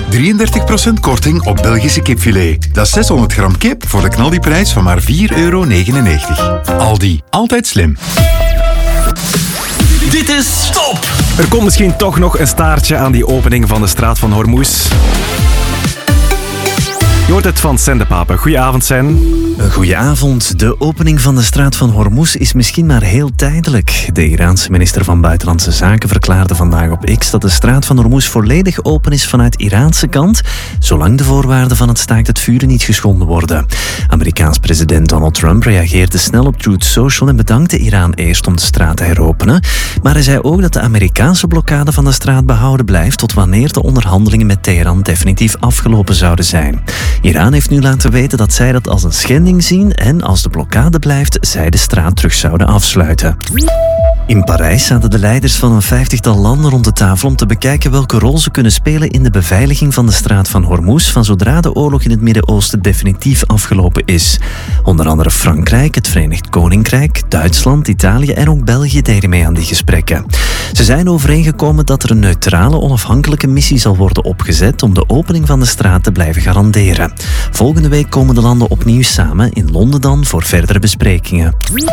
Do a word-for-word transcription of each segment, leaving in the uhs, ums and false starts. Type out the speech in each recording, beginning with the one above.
drieëndertig procent korting op Belgische kipfilet. Dat is zeshonderd gram kip voor de knaldiprijs van maar vier euro negenennegentig. Aldi, altijd slim. Dit is Stop! Er komt misschien toch nog een staartje aan die opening van de straat van Hormuz. Je hoort het van Sen de Pape. Goedenavond, Sen. Goedenavond. De opening van de straat van Hormuz is misschien maar heel tijdelijk. De Iraanse minister van Buitenlandse Zaken verklaarde vandaag op X dat de straat van Hormuz volledig open is vanuit Iraanse kant, zolang de voorwaarden van het staakt het vuren niet geschonden worden. Amerikaans president Donald Trump reageerde snel op Truth Social en bedankte Iran eerst om de straat te heropenen. Maar hij zei ook dat de Amerikaanse blokkade van de straat behouden blijft tot wanneer de onderhandelingen met Teheran definitief afgelopen zouden zijn. Iran heeft nu laten weten dat zij dat als een schending zien en als de blokkade blijft, zij de straat terug zouden afsluiten. In Parijs zaten de leiders van een vijftigtal landen rond de tafel om te bekijken welke rol ze kunnen spelen in de beveiliging van de straat van Hormuz van zodra de oorlog in het Midden-Oosten definitief afgelopen is. Onder andere Frankrijk, het Verenigd Koninkrijk, Duitsland, Italië en ook België deden mee aan die gesprekken. Ze zijn overeengekomen dat er een neutrale, onafhankelijke missie zal worden opgezet om de opening van de straat te blijven garanderen. Volgende week komen de landen opnieuw samen, in Londen dan, voor verdere besprekingen.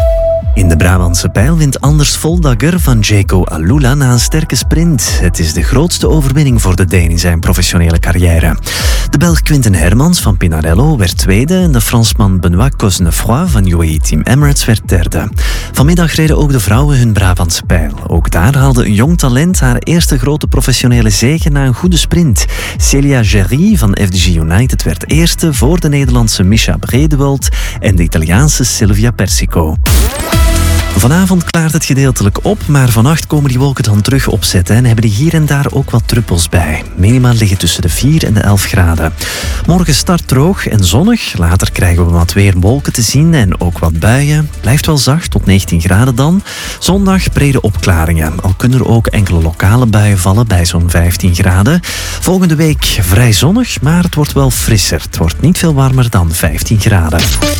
In de Brabantse Pijl wint Anders Voldagger van Jaco Alula na een sterke sprint. Het is de grootste overwinning voor de Deen in zijn professionele carrière. De Belg Quinten Hermans van Pinarello werd tweede en de Fransman Benoît Cosnefroy van U A E Team Emirates werd derde. Vanmiddag reden ook de vrouwen hun Brabantse Pijl. Ook daar haalde een jong talent haar eerste grote professionele zege na een goede sprint. Celia Gerry van F D G United werd eerste voor de Nederlandse Misha Bredewald en de Italiaanse Silvia Persico. Vanavond klaart het gedeeltelijk op, maar vannacht komen die wolken dan terug opzetten en hebben die hier en daar ook wat druppels bij. Minima liggen tussen de vier en de elf graden. Morgen start droog en zonnig. Later krijgen we wat weer wolken te zien en ook wat buien. Blijft wel zacht, tot negentien graden dan. Zondag brede opklaringen. Al kunnen er ook enkele lokale buien vallen bij zo'n vijftien graden. Volgende week vrij zonnig, maar het wordt wel frisser. Het wordt niet veel warmer dan vijftien graden.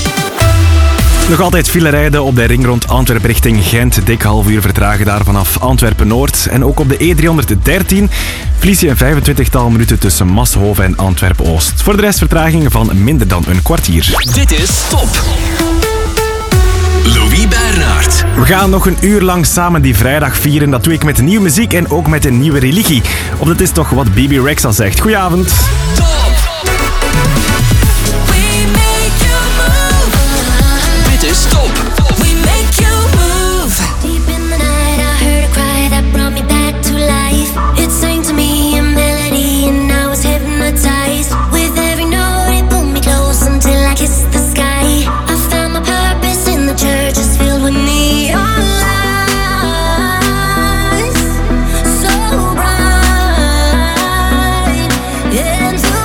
Nog altijd file rijden op de ring rond Antwerpen richting Gent. Dik half uur vertragen daar vanaf Antwerpen-Noord. En ook op de E driehonderddertien verlies je een vijfentwintigtal minuten tussen Massenhoven en Antwerpen-Oost. Voor de rest vertragingen van minder dan een kwartier. Dit is Stop. Louis Bernard. We gaan nog een uur lang samen die vrijdag vieren. Dat doe ik met nieuwe muziek en ook met een nieuwe religie. Of dat is toch wat B B Rex al zegt. Goedenavond. Top. Stop. We make you move. Deep in the night I heard a cry that brought me back to life. It sang to me a melody and I was hypnotized. With every note it pulled me close until I kissed the sky. I found my purpose in the church, it's filled with neon lights. So bright. And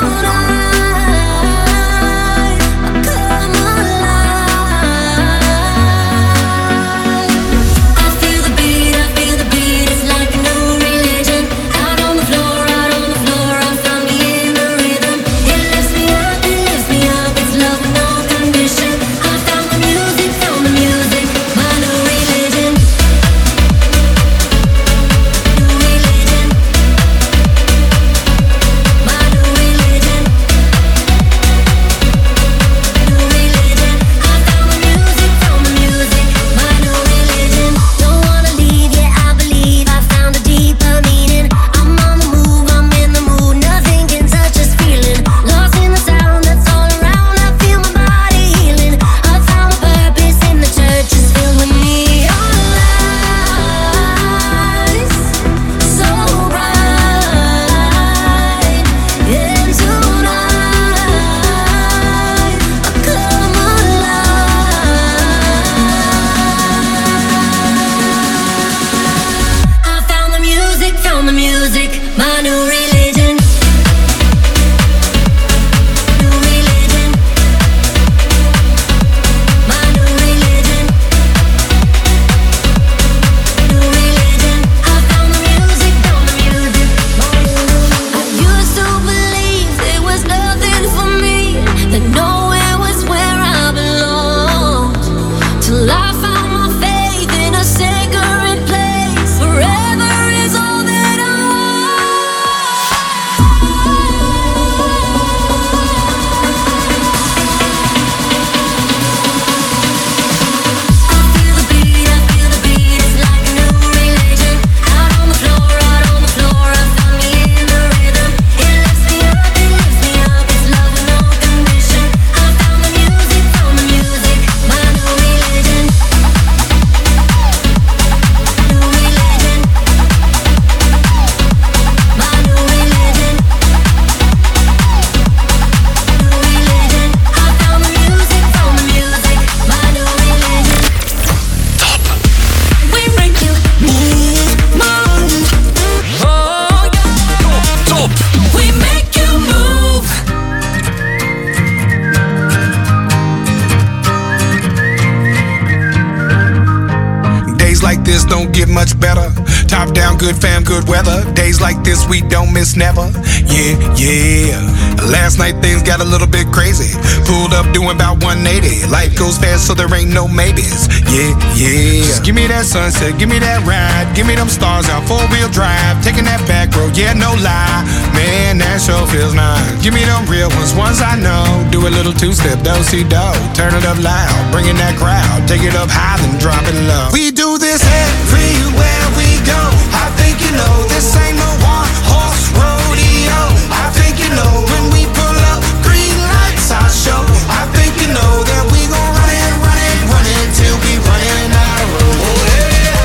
Days like this don't get much better. Top down, good fam, good weather. Days like this we don't miss never. Yeah, yeah. Last night things got a little bit crazy. Pulled up doing about one eighty. Life goes fast so there ain't no maybes. Yeah, yeah. Just give me that sunset, give me that ride. Give me them stars out, four wheel drive. Taking that back road, yeah, no lie. Man, that sure feels nice. Give me them real ones, ones I know. Do a little two-step, do-si-do. Turn it up loud, bringing that crowd. Take it up high, then drop it low. We do this everywhere we go. I think you know this ain't no one-horse rodeo. I think you know when we pull up, green lights I show. I think you know that we gon' run it, run it, run it till we running out of road. Oh, yeah.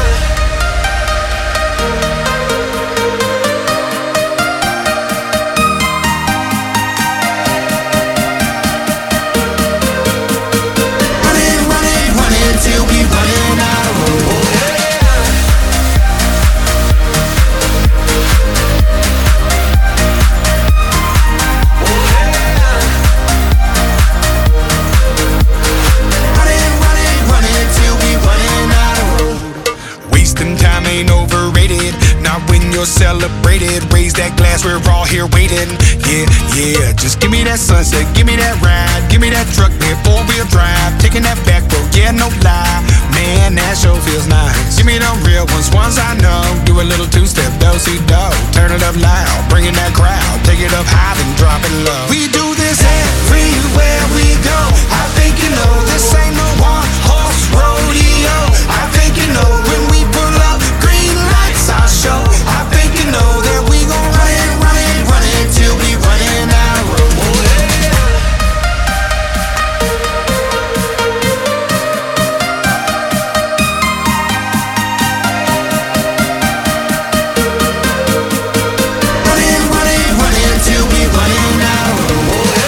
Celebrated, raise that glass, we're all here waiting. Yeah, yeah, just give me that sunset, give me that ride, give me that truck, man, four wheel drive, taking that back road, yeah, no lie, man, that sure feels nice. Give me them real ones, ones I know. Do a little two-step, do-si-do. Turn it up loud, bringing that crowd, take it up high, then drop it low. We do this everywhere we go. I think you know this ain't no one-horse rodeo. I think you know when we pull up, green lights I show. I think you know that we gon' run it, run it, run it till we running out of road. Oh, yeah. Run it, run it, run it till we running out of road. Oh, yeah.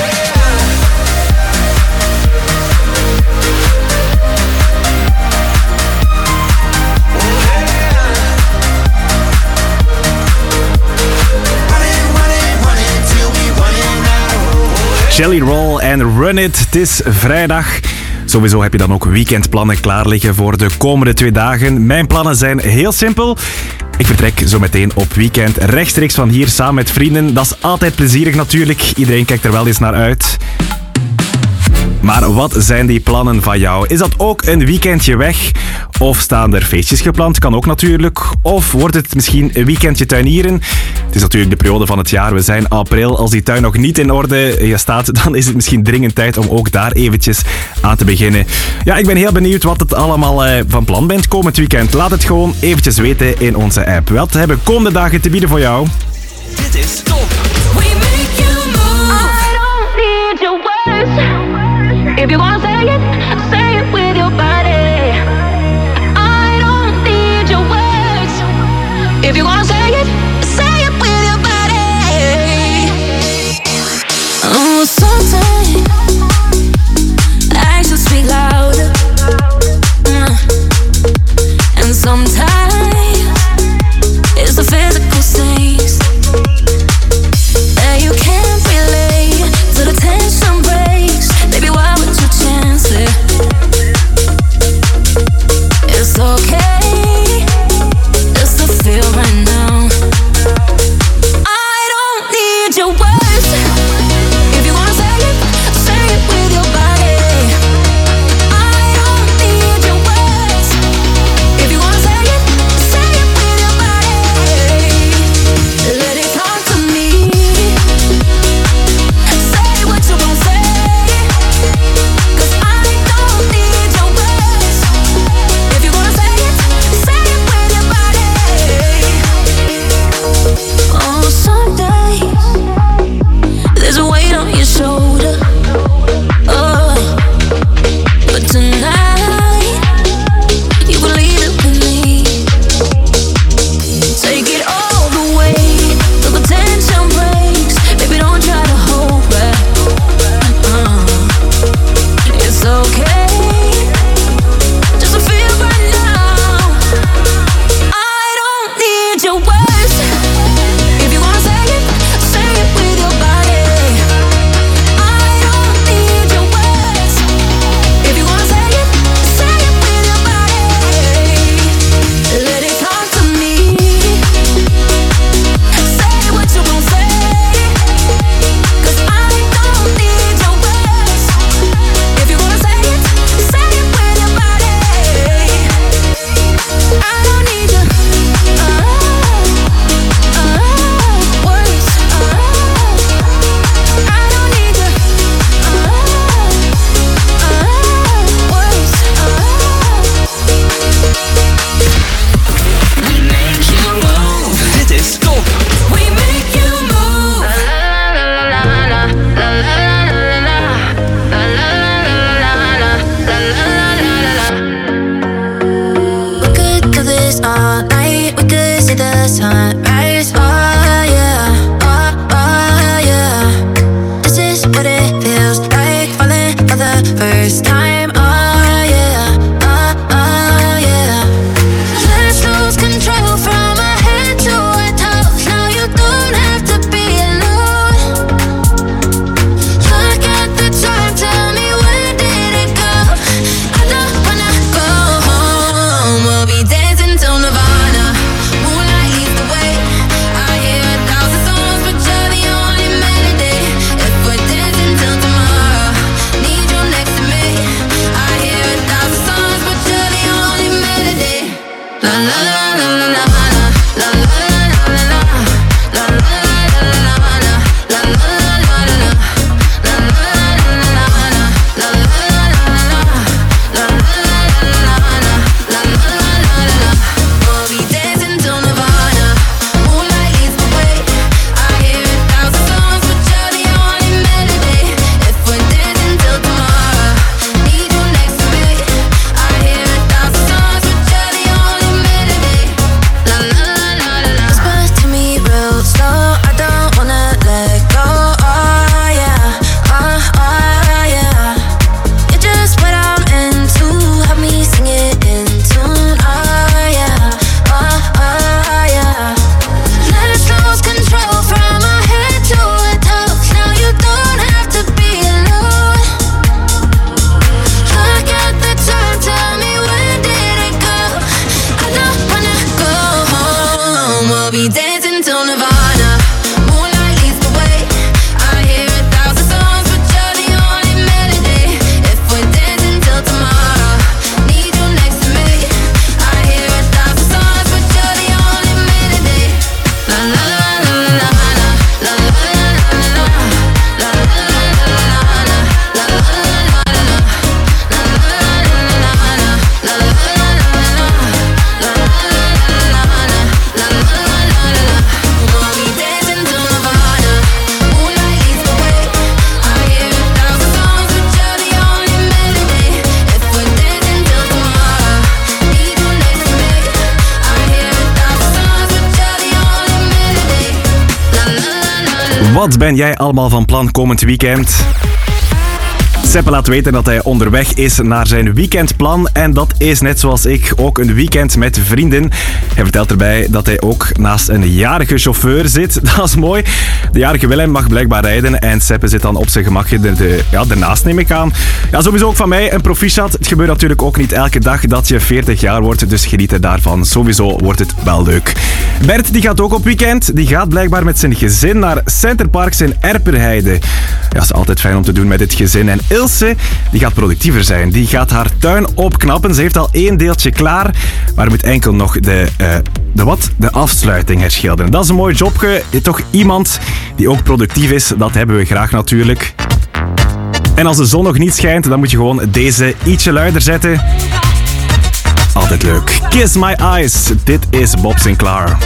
Jelly Roll en Run It. Het is vrijdag. Sowieso heb je dan ook weekendplannen klaar liggen voor de komende twee dagen. Mijn plannen zijn heel simpel. Ik vertrek zo meteen op weekend rechtstreeks van hier samen met vrienden. Dat is altijd plezierig natuurlijk. Iedereen kijkt er wel eens naar uit. Maar wat zijn die plannen van jou? Is dat ook een weekendje weg? Of staan er feestjes gepland? Kan ook natuurlijk. Of wordt het misschien een weekendje tuinieren? Het is natuurlijk de periode van het jaar. We zijn april. Als die tuin nog niet in orde staat, dan is het misschien dringend tijd om ook daar eventjes aan te beginnen. Ja, ik ben heel benieuwd wat het allemaal eh, van plan bent komend weekend. Laat het gewoon eventjes weten in onze app. Wat hebben komende dagen te bieden voor jou? Dit is Top. We make you move. I don't need your words. If you wanna say it, say it with your body. I don't need your words. If you wanna say it, say it with your body. Oh, sometimes actions speak louder. Uh, and sometimes it's the physical things that you can't relate to the tension breaks. Baby, why would you chance it? the sunrise. Oh yeah, oh, oh yeah. This is what it feels like, falling for the first time. Oh yeah, oh, oh yeah. Let's lose control from our head to our toes. Now you don't have to be alone. Look at the time, tell me where did it go? I don't wanna go home. We'll be dancing till Nirvana. Moonlight leads the way. I hear a thousand songs, but you're the only melody. If we're dancing till tomorrow, need you next to me. I hear a thousand songs, but you're the only melody. La la la la la la la la la la la la la la la la la we'll be dancing till Nirvana. Moonlight leads the way. I hear a thousand songs, but you're the only melody. If we're dancing till tomorrow, need you next to me. I hear a thousand songs, but you're the only melody. La la la la la. Whisper to me real slow. I don't wanna let go. Oh yeah, oh oh yeah. You're just what I'm into. Help me sing it in tune. Oh yeah, oh oh yeah. Let's lose control from our head to our toes. Now you don't have to be alone. Look at the time, tell me when did it go? I don't wanna go home. We'll be dancing till Nirvana. Moonlight leads the way. I hear a thousand songs, but you're the only melody. If we're dancing till tomorrow, need you next to me. I hear a thousand songs, but you're the only melody. La la la la la la la la la la la we'll be dancing till Nirvana. Moonlight leads the way. I hear a thousand songs, but you're the only melody. If we're dancing till tomorrow, need you next to me. I hear a thousand songs, but you're the only melody. La la la la. Wat ben jij allemaal van plan komend weekend? Seppe laat weten dat hij onderweg is naar zijn weekendplan. En dat is net zoals ik ook een weekend met vrienden. Hij vertelt erbij dat hij ook naast een jarige chauffeur zit. Dat is mooi. De jarige Willem mag blijkbaar rijden. En Seppe zit dan op zijn gemakje er, de, ja, ernaast, neem ik aan. Ja, sowieso ook van mij een proficiat. Het gebeurt natuurlijk ook niet elke dag dat je veertig jaar wordt. Dus geniet er daarvan. Sowieso wordt het wel leuk. Bert die gaat ook op weekend. Die gaat blijkbaar met zijn gezin naar Centerparks in Erperheide. Ja, dat is altijd fijn om te doen met het gezin. En Ilse, die gaat productiever zijn. Die gaat haar tuin opknappen. Ze heeft al één deeltje klaar, maar moet enkel nog de, uh, de, wat? de afsluiting herschilderen. Dat is een mooi jobje. Toch iemand die ook productief is, dat hebben we graag natuurlijk. En als de zon nog niet schijnt, dan moet je gewoon deze ietsje luider zetten. Altijd leuk. Kiss My Eyes. Dit is Bob Sinclair.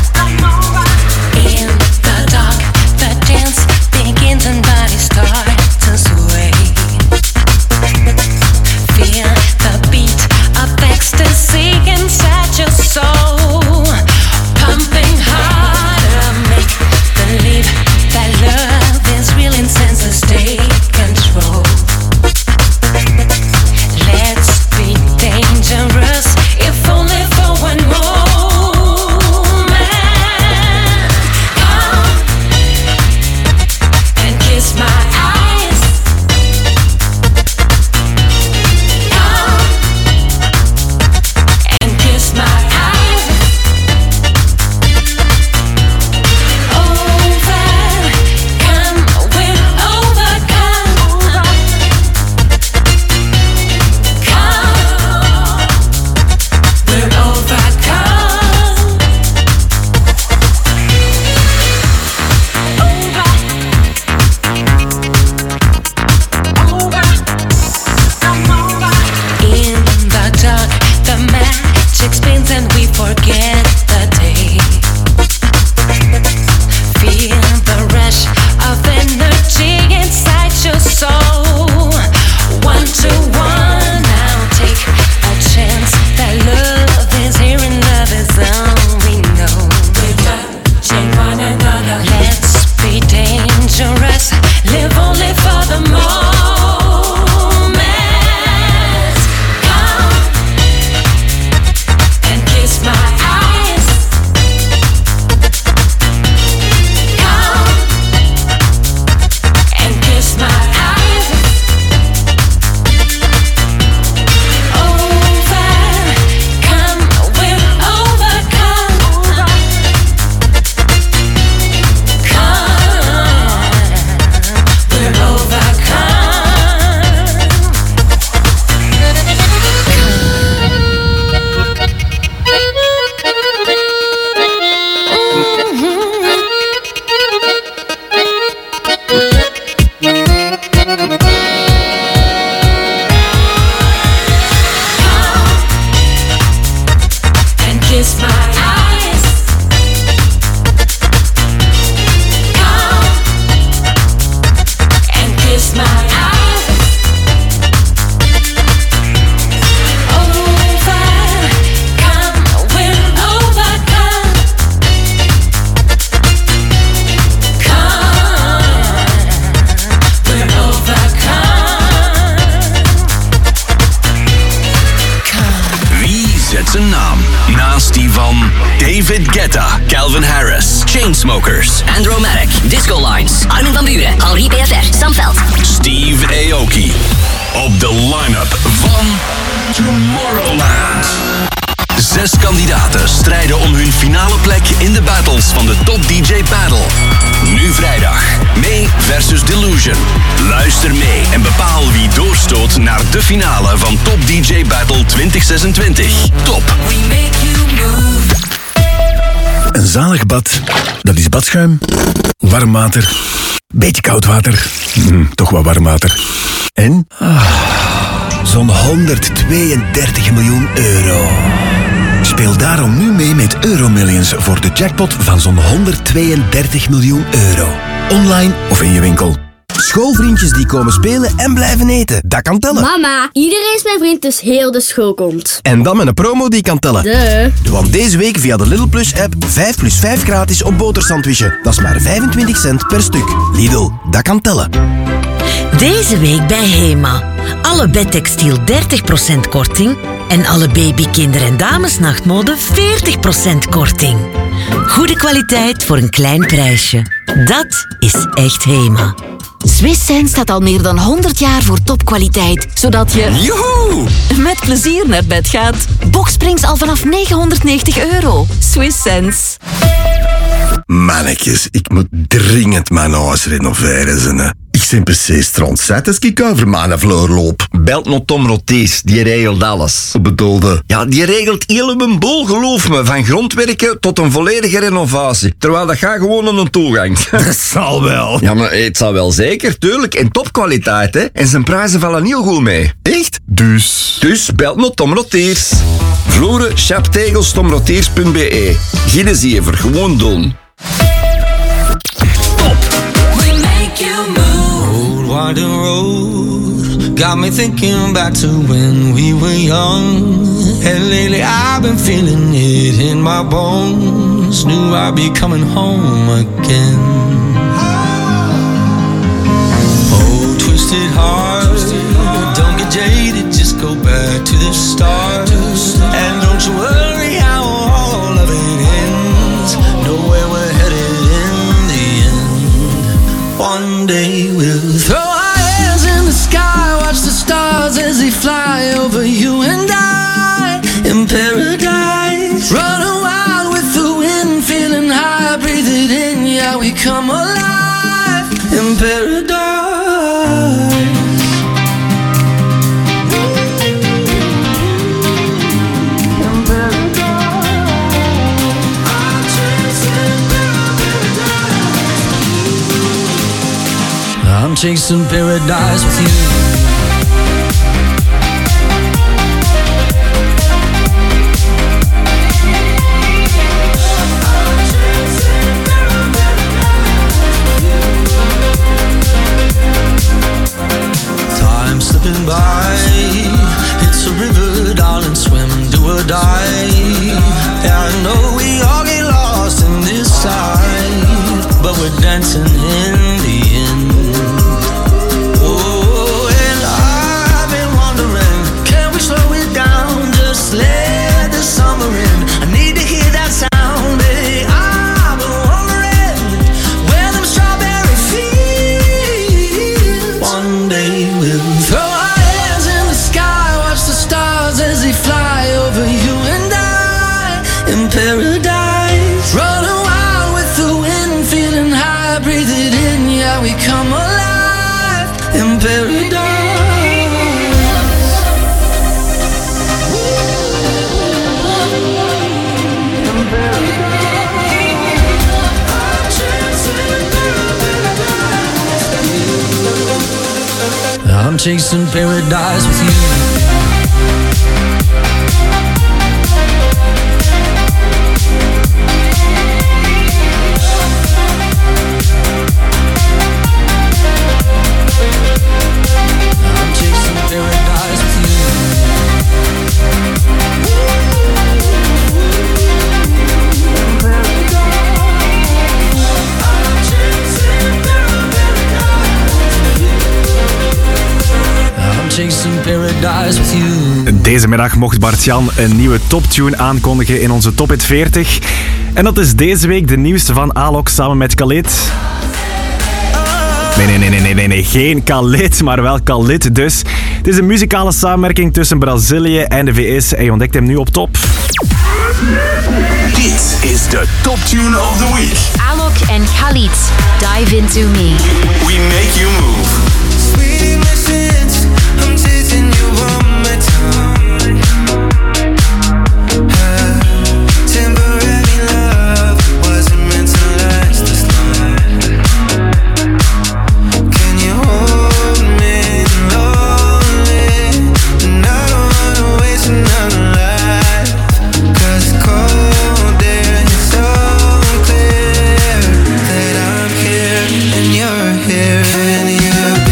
In the dark, the dance begins and body starts to sway. Feel the beat of ecstasy inside your soul, pumping harder. Make believe that love is real and senses take control. Let's be dangerous, if only for one moment. David Guetta, Calvin Harris, Chainsmokers, Andromatic, Disco Lines, Armin van Buuren, Henri P F R, Sam Veld, Steve Aoki. Op de line-up van Tomorrowland. Zes kandidaten strijden om hun finale plek in de battles van de Top D J Battle. Nu vrijdag. May versus Delusion. Luister mee en bepaal wie doorstoot naar de finale van Top D J Battle twintig zesentwintig. Top. We make you move. Een zalig bad, dat is badschuim, warm water, beetje koud water, hm, toch wat warm water. En ah, zo'n honderdtweeëndertig miljoen euro. Speel daarom nu mee met Euromillions voor de jackpot van zo'n honderdtweeëndertig miljoen euro. Online of in je winkel. Schoolvriendjes die komen spelen en blijven eten. Dat kan tellen. Mama, iedereen is mijn vriend, dus heel de school komt. En dan met een promo die kan tellen. De. Want deze week via de Lidl Plus app vijf plus vijf gratis op botersandwichen. Dat is maar vijfentwintig cent per stuk. Lidl, dat kan tellen. Deze week bij Hema. Alle bedtextiel dertig procent korting en alle baby, kinder- en damesnachtmode veertig procent korting. Goede kwaliteit voor een klein prijsje. Dat is echt Hema. Swiss Sense staat al meer dan honderd jaar voor topkwaliteit, zodat je Joehoe! met plezier naar bed gaat. Boxsprings al vanaf negenhonderdnegentig euro. Swiss Sense. Mannetjes, ik moet dringend mijn huis renoveren. Ze. Ik ben precies strontzet als ik over mijn vloer loop. Belt nog Tom Rotees, die regelt alles. Wat bedoelde? Ja, die regelt heel een boel, geloof me. Van grondwerken tot een volledige renovatie. Terwijl dat gaat gewoon aan een toegang. Dat zal wel. Ja, maar het zal wel zeker, tuurlijk. En topkwaliteit, hè. En zijn prijzen vallen heel goed mee. Echt? Dus? Dus belt nog Tom Rotees. Vloeren, chaptegels, tomroteers punt b e. Geen zever, gewoon doen. We make you move. Old winding road got me thinking back to when we were young. And lately I've been feeling it in my bones. Knew I'd be coming home again. Oh, twisted heart, don't get jaded, just go back to the start. And don't you worry how all of it ends. Know where we're headed in the end. One day we'll throw our hands in the sky, watch the stars as they fly over you and I in paradise. Run wild with the wind, feeling high, breathe it in, yeah, we come alive in paradise. I'm chasing paradise with you. Time slipping by, it's a river, darling, swim, do or die. Yeah, I know we all get lost in this side, but we're dancing in the end. Oh, and I've been wondering, can we slow it down? Just let the summer in. I need to hear that sound. Hey, I've been wondering where them strawberry fields. One day we'll throw our hands in the sky, watch the stars as they fly over you and I in paradise. Running wild with the wind, feeling high, breathe it in, yeah, we come alive in paradise. I'm chasing paradise with you. chasing paradise with you. Deze middag mocht Bart-Jan een nieuwe toptune aankondigen in onze Top Hit veertig. En dat is deze week de nieuwste van Alok samen met Khalid. Nee, nee, nee, nee, nee, nee, nee, geen Khalid, maar wel Khalid dus. Het is een muzikale samenwerking tussen Brazilië en de V S en je ontdekt hem nu op top. Dit is de Top Tune of the Week. Alok en Khalid, Dive Into Me. We make you move. Sweet innocence, I'm teasing you one more time. Uh, temporary love wasn't meant to last this long. Can you hold me lonely? And I don't wanna waste another life. 'Cause it's cold there and it's so clear that I'm here and you're here and you're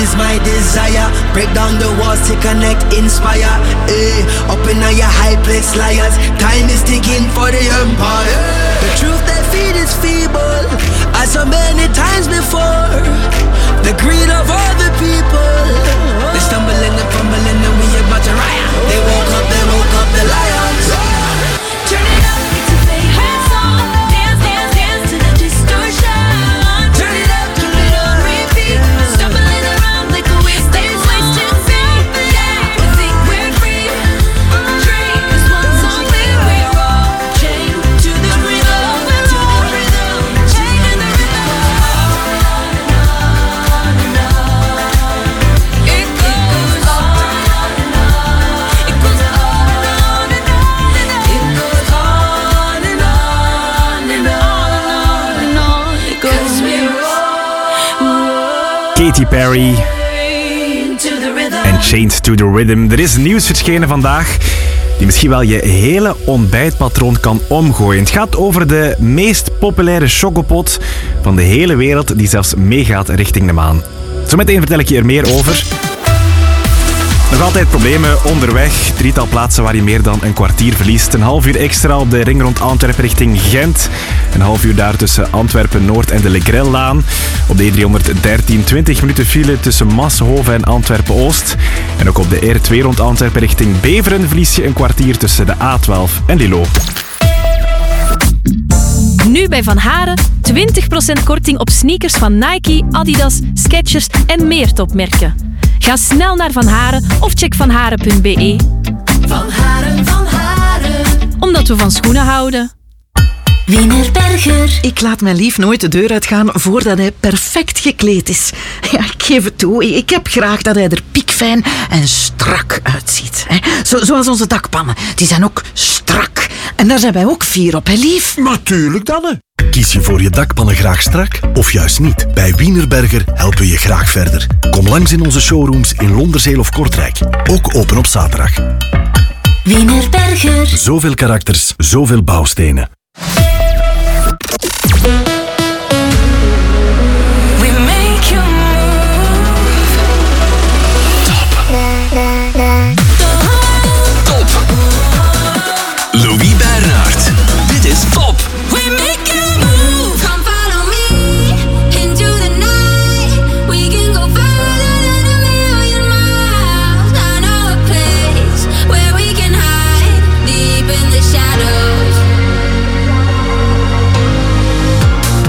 is my desire. Break down the walls to connect, inspire. Eh, up in your high place liars. Time is ticking for the empire. The truth they feed is feeble, as so many times before. The greed of all the people. They stumbling and fumbling and we about to riot. They woke up, they woke up the lions. Turn it up, it's a favorite song. Dance, dance, dance to the distortion. Turn it up, keep it on repeat. Stumbling around like a wasted, wasted feet. Yeah, we think we're free. Drink this one song where we're all chained to the rhythm, to the rhythm, chained in the rhythm. On and on and on. It goes on and on. It goes on and on and on and on. It goes on and on and on and on. It goes we're all Katy Perry to the rhythm. en Chained to the Rhythm. Er is nieuws verschenen vandaag die misschien wel je hele ontbijtpatroon kan omgooien. Het gaat over de meest populaire chocopot van de hele wereld die zelfs meegaat richting de maan. Zometeen vertel ik je er meer over. Nog altijd problemen onderweg. Drietal plaatsen waar je meer dan een kwartier verliest. Een half uur extra op de ring rond Antwerpen richting Gent. Een half uur daar tussen Antwerpen-Noord en de Legrillaan. Op de E driehonderddertien twintig minuten file tussen Massenhoven en Antwerpen-Oost. En ook op de R twee rond Antwerpen richting Beveren verlies je een kwartier tussen de A twaalf en Lilo. Nu bij Van Haren twintig procent korting op sneakers van Nike, Adidas, Skechers en meer topmerken. Ga snel naar Van Haren of check vanharen punt be. Van Haren, Van Haren. Omdat we van schoenen houden. Wienerberger. Ik laat mijn lief nooit de deur uitgaan voordat hij perfect gekleed is. Ja, ik geef het toe. Ik heb graag dat hij er piekfijn en strak uitziet. Zo, zoals onze dakpannen. Die zijn ook strak. En daar zijn wij ook fier op, hè lief? Natuurlijk dan, hè. Kies je voor je dakpannen graag strak of juist niet? Bij Wienerberger helpen we je graag verder. Kom langs in onze showrooms in Londerzeel of Kortrijk. Ook open op zaterdag. Wienerberger. Zoveel karakters, zoveel bouwstenen. Louis Bernhard. Dit is Top. We make you move. Come follow me into the night. We can go further than a million miles. I know a place where we can hide deep in the shadows.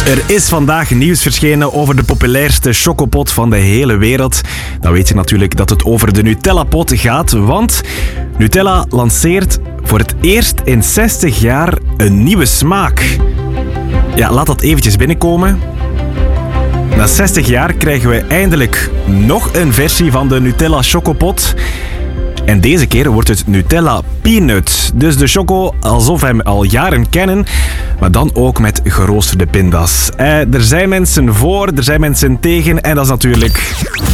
Er is vandaag nieuws verschenen over de populairste chocopot van de hele wereld. Dan weet je natuurlijk dat het over de Nutella-pot gaat, want Nutella lanceert voor het eerst in zestig jaar een nieuwe smaak. Ja, laat dat eventjes binnenkomen. Na zestig jaar krijgen we eindelijk nog een versie van de Nutella Chocopot. En deze keer wordt het Nutella Peanut. Dus de choco alsof we hem al jaren kennen, maar dan ook met geroosterde pinda's. Eh, er zijn mensen voor, er zijn mensen tegen en dat is natuurlijk...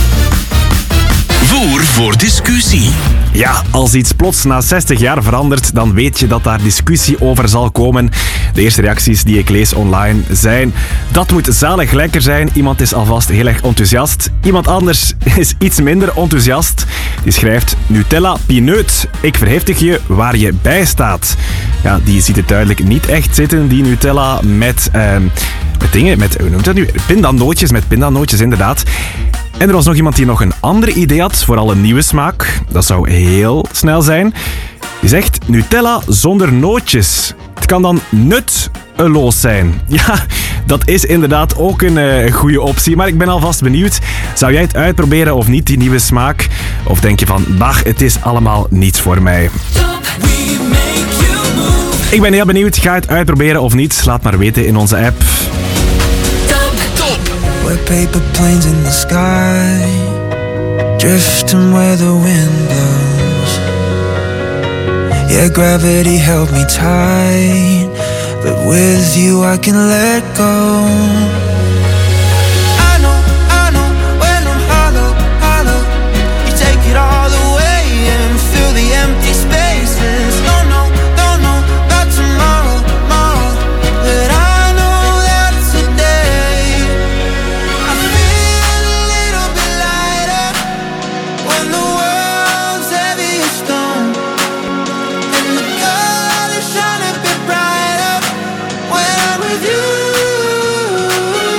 Voer voor discussie. Ja, als iets plots na zestig jaar verandert, dan weet je dat daar discussie over zal komen. De eerste reacties die ik lees online zijn: dat moet zalig lekker zijn. Iemand is alvast heel erg enthousiast. Iemand anders is iets minder enthousiast. Die schrijft: Nutella Peanut, ik verheftig je waar je bij staat. Ja, die ziet het duidelijk niet echt zitten, die Nutella met... Uh, met dingen, met, hoe noemt dat nu? Pindanootjes, met pindanootjes inderdaad. En er was nog iemand die nog een ander idee had, vooral een nieuwe smaak. Dat zou heel snel zijn. Die zegt Nutella zonder nootjes. Het kan dan nutteloos zijn. Ja, dat is inderdaad ook een uh, goede optie. Maar ik ben alvast benieuwd. Zou jij het uitproberen of niet, die nieuwe smaak? Of denk je van, bah, het is allemaal niets voor mij? Ik ben heel benieuwd. Ga het uitproberen of niet? Laat maar weten in onze app. We're paper planes in the sky, drifting where the wind blows. Yeah, gravity held me tight, but with you I can let go. I know, I know, when I'm hollow, hollow, you take it all away and fill the empty spaces. Don't know, don't know about tomorrow, tomorrow, but I know that today I feel a little bit lighter when the world's heavy as stone, and the colors shine a bit brighter when I'm with you.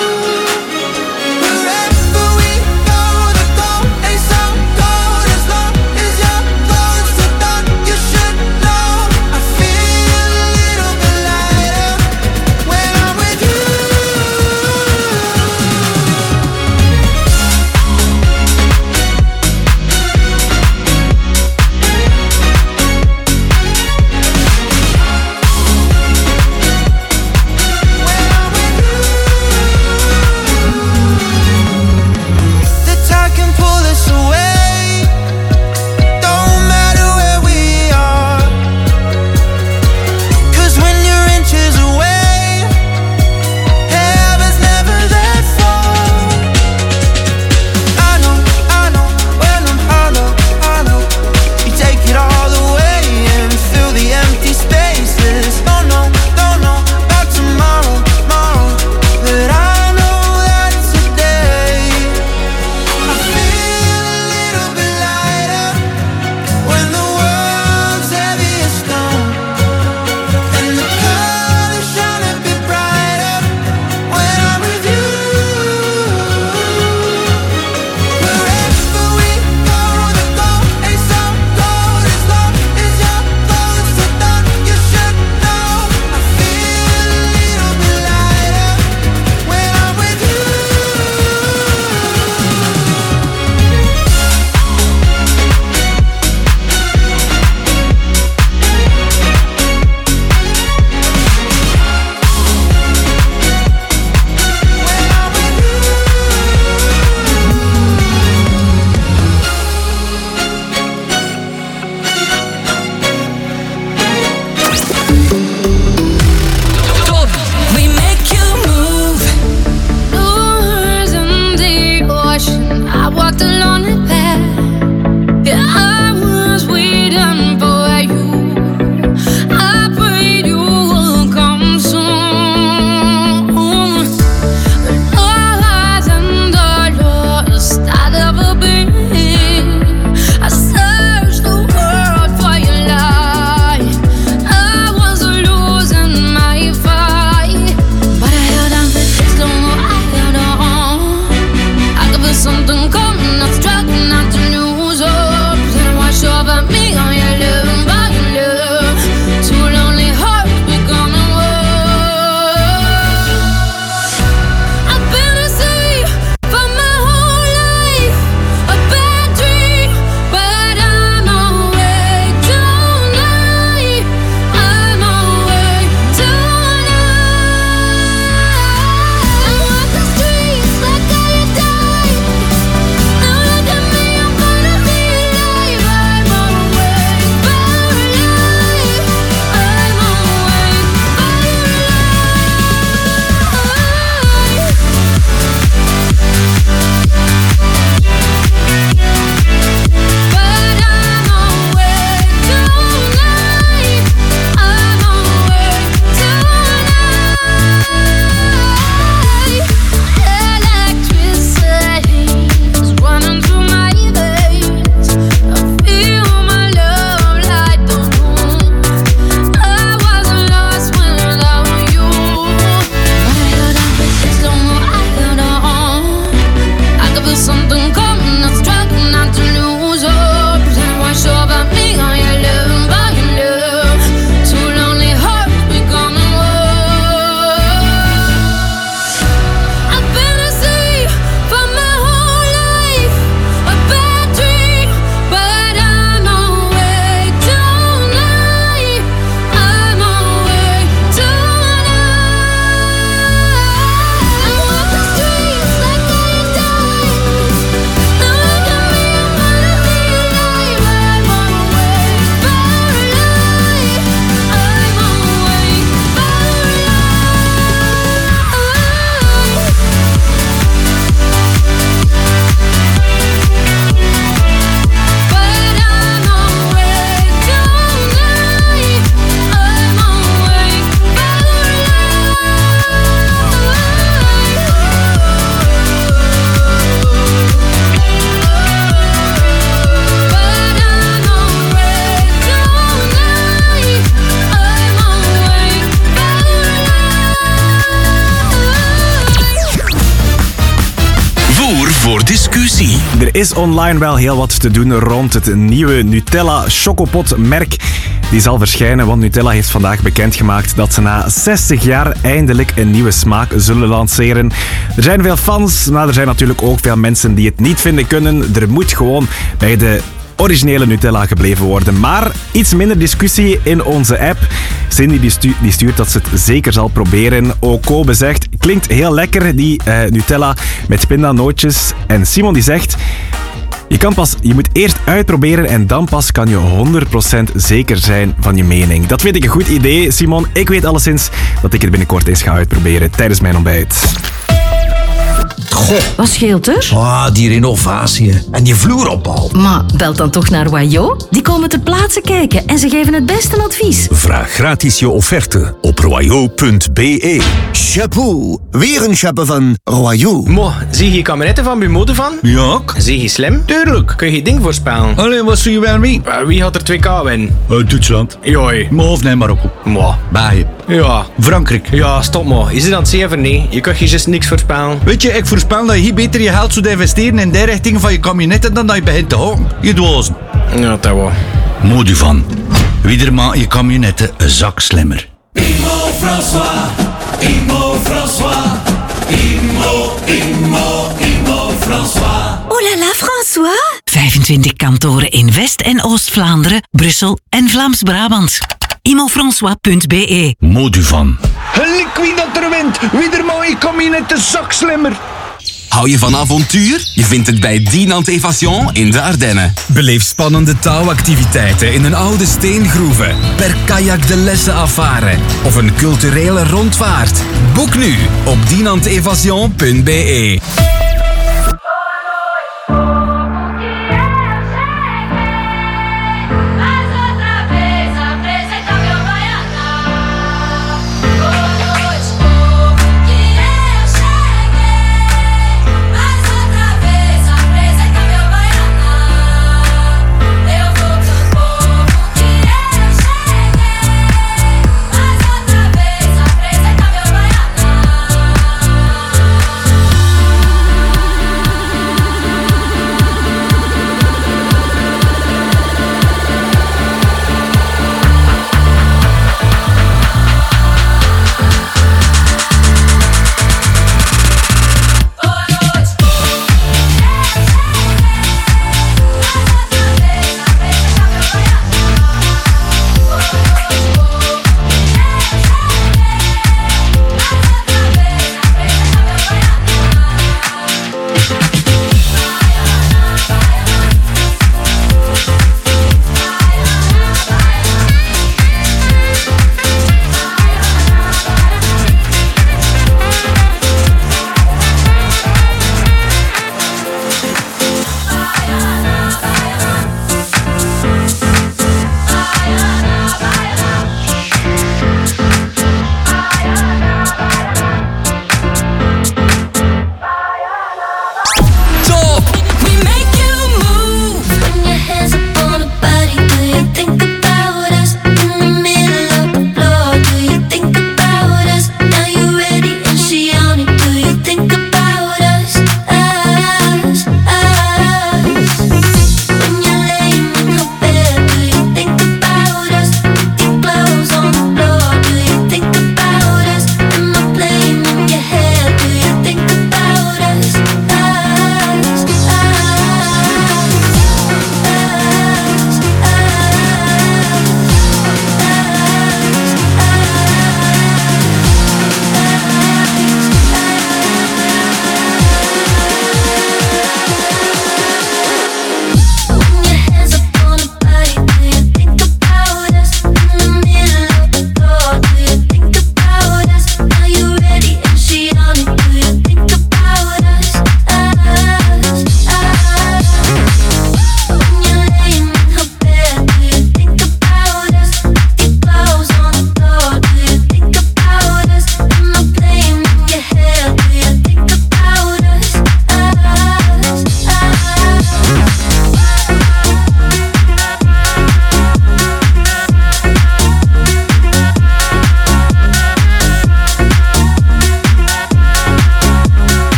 Voer voor discussie. Er is online wel heel wat te doen rond het nieuwe Nutella Chocopot-merk. Die zal verschijnen, want Nutella heeft vandaag bekendgemaakt dat ze na zestig jaar eindelijk een nieuwe smaak zullen lanceren. Er zijn veel fans, maar er zijn natuurlijk ook veel mensen die het niet vinden kunnen. Er moet gewoon bij de originele Nutella gebleven worden. Maar iets minder discussie in onze app. Cindy die, stu- die stuurt dat ze het zeker zal proberen. Okobe zegt, klinkt heel lekker die uh, Nutella met pindanootjes. En Simon die zegt, je, kan pas, je moet eerst uitproberen en dan pas kan je honderd procent zeker zijn van je mening. Dat vind ik een goed idee, Simon. Ik weet alleszins dat ik het binnenkort eens ga uitproberen tijdens mijn ontbijt. Goh. Wat scheelt er? Ah, die renovatie en die vloeropbouw. Maar bel dan toch naar Wayo. Die komen ter plaatse kijken en ze geven het beste advies. Vraag gratis je offerte op royo punt b e. Chapeau, weer een chapeau van Royaux. Mo, zie je kameretten van Bumode van? Ja. Zie je slim? Tuurlijk. Kun je je ding voorspellen? Allee, wat zie je wel mee? Uh, wie had er twee K winnen? Uh, Duitsland. Joi. Maar of nee, Marokko. Mo. België. Ja. Frankrijk. Ja, stop mo. Is het aan het zeven? Nee. Je kunt je just niks voorspellen. Weet je, ik voorspel dat je hier beter je geld zou investeren in die richting van je kabinetten dan dat je begint te houden. Je dwazen. Ja, dat wel. Modi van. Wie maakt je kabinetten een zak slimmer. Imo François, Imo François, Imo, Imo, Imo François. Oh là là, François. vijfentwintig kantoren in West- en Oost-Vlaanderen, Brussel en Vlaams-Brabant. imo françois punt b e. Modi van. Gelijk wie dat er wint. Wie maakt je kabinetten een zak slimmer. Hou je van avontuur? Je vindt het bij Dinant Evasion in de Ardennen. Beleef spannende touwactiviteiten in een oude steengroeve. Per kajak de lessen afvaren. Of een culturele rondvaart. Boek nu op dinant evasion punt b e.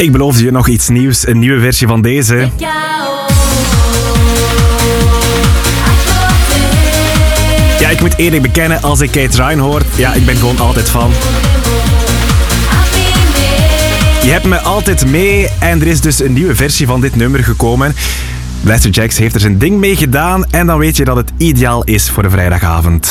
Ik beloofde je nog iets nieuws, een nieuwe versie van deze. Ja, ik moet eerlijk bekennen, als ik Kate Ryan hoor, ja, ik ben gewoon altijd fan. Je hebt me altijd mee en er is dus een nieuwe versie van dit nummer gekomen. Blaster Jaxx heeft er zijn ding mee gedaan en dan weet je dat het ideaal is voor een vrijdagavond.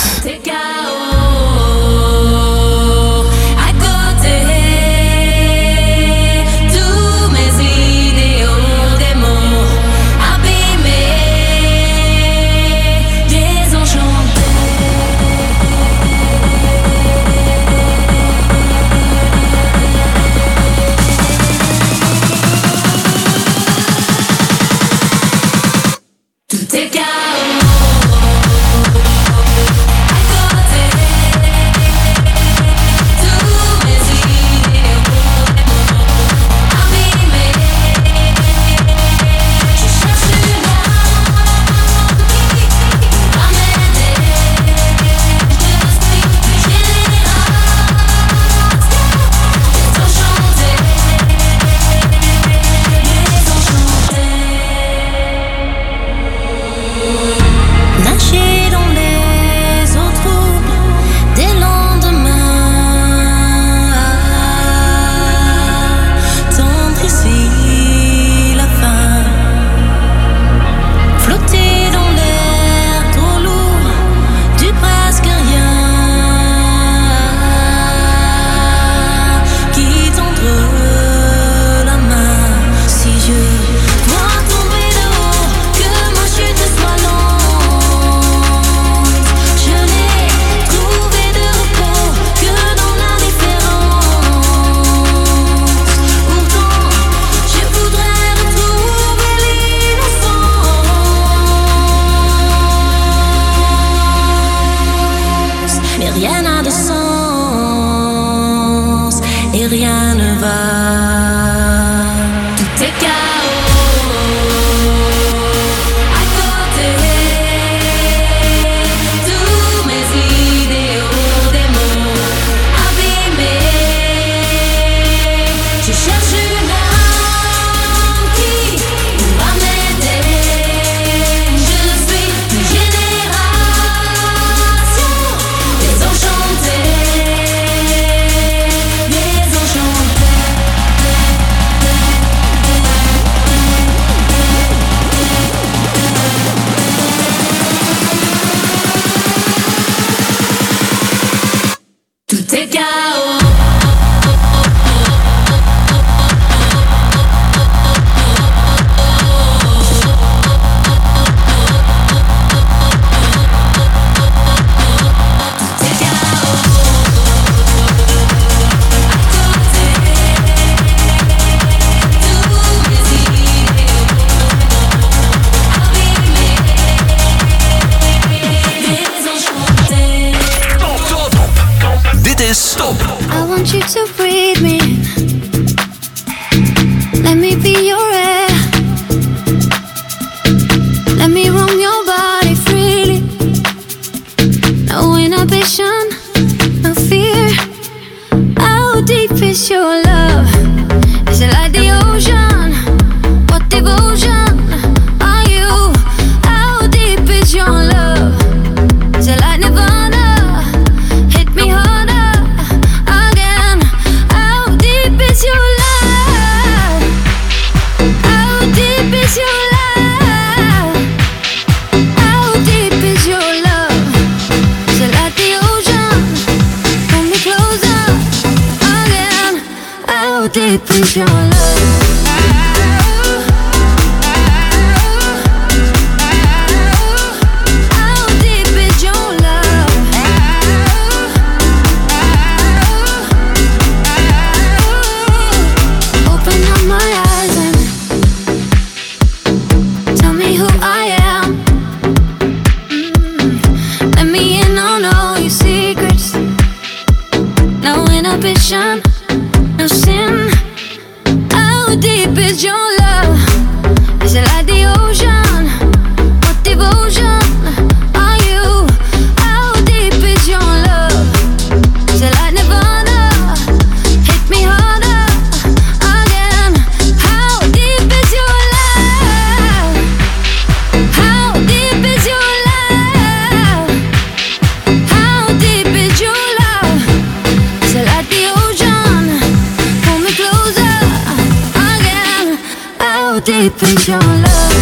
How deep is your love?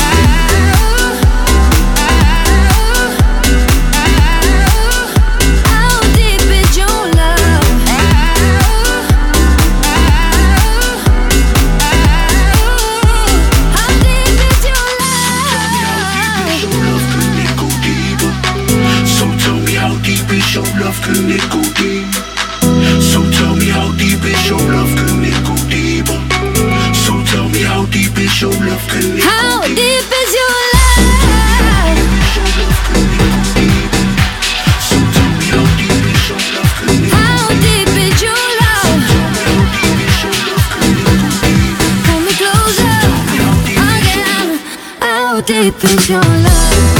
Your love, can it go deep? So tell me how deep is your love, can it go deeper? So tell me how deep is your love, can it How go deep? deep is your love? So tell me how deep is your love, can it How deep is your love? Pull me closer again. How deep is your love?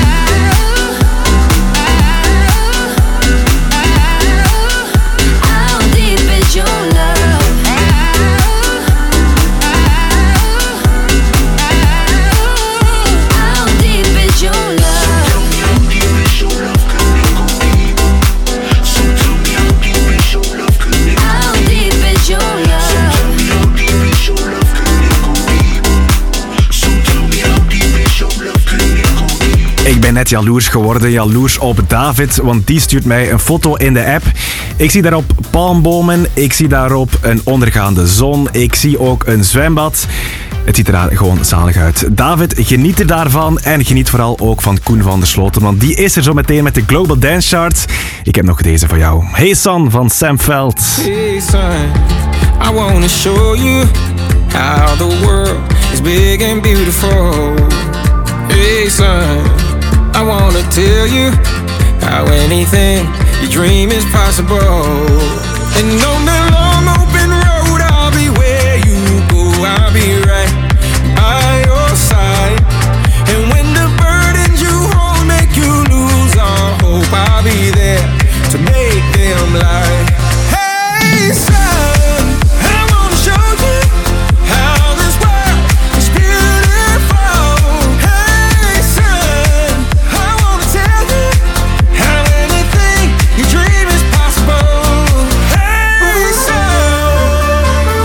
Ik ben net jaloers geworden, jaloers op David, want die stuurt mij een foto in de app. Ik zie daarop palmbomen, ik zie daarop een ondergaande zon, ik zie ook een zwembad. Het ziet er daar gewoon zalig uit. David, geniet er daarvan en geniet vooral ook van Koen van der Sloten, want die is er zo meteen met de Global Dance Chart. Ik heb nog deze voor jou. Hey Son van Sam Veld. Hey son, I wanna show you how the world is big and beautiful. Hey son, I wanna tell you how anything you dream is possible. And on that long open road, I'll be where you go, I'll be right by your side. And when the burdens you hold make you lose all hope, I'll be there to make them lie. Hey son, I wanna show you how this world is beautiful. Hey son, I wanna tell you how anything you dream is possible. Hey son,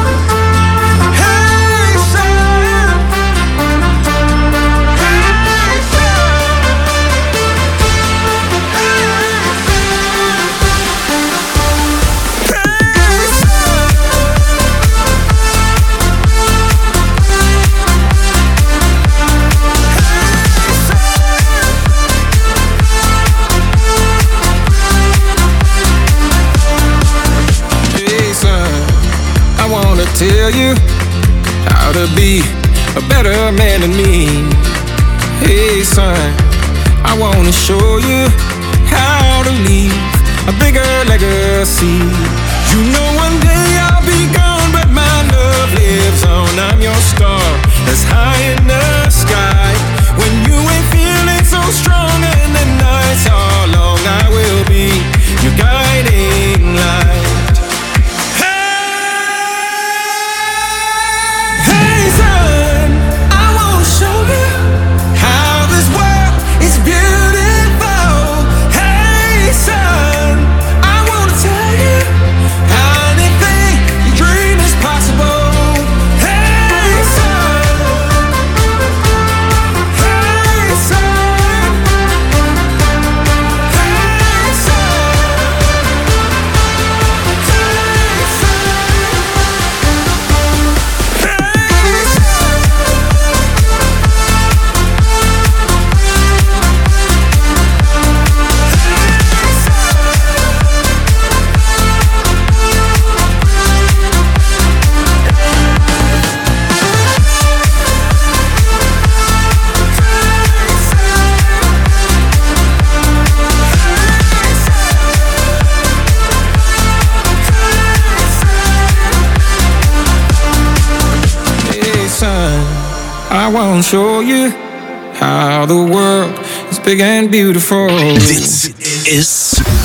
hey son, hey Hey son, I wanna tell you how to be a better man than me. Hey son, I wanna show you how to leave a bigger legacy. You know one day I'll be gone, but my love lives on. I'm your star that's high in the sky. When you ain't feeling so strong and the nights are long, I will be your guiding light. Hey son, I wanna show you how this world is beautiful. Hey son, I wanna tell you how anything you dream is possible. Hey son, hey son, hey Hey son, I wanna show you how the world is big and beautiful. Dit is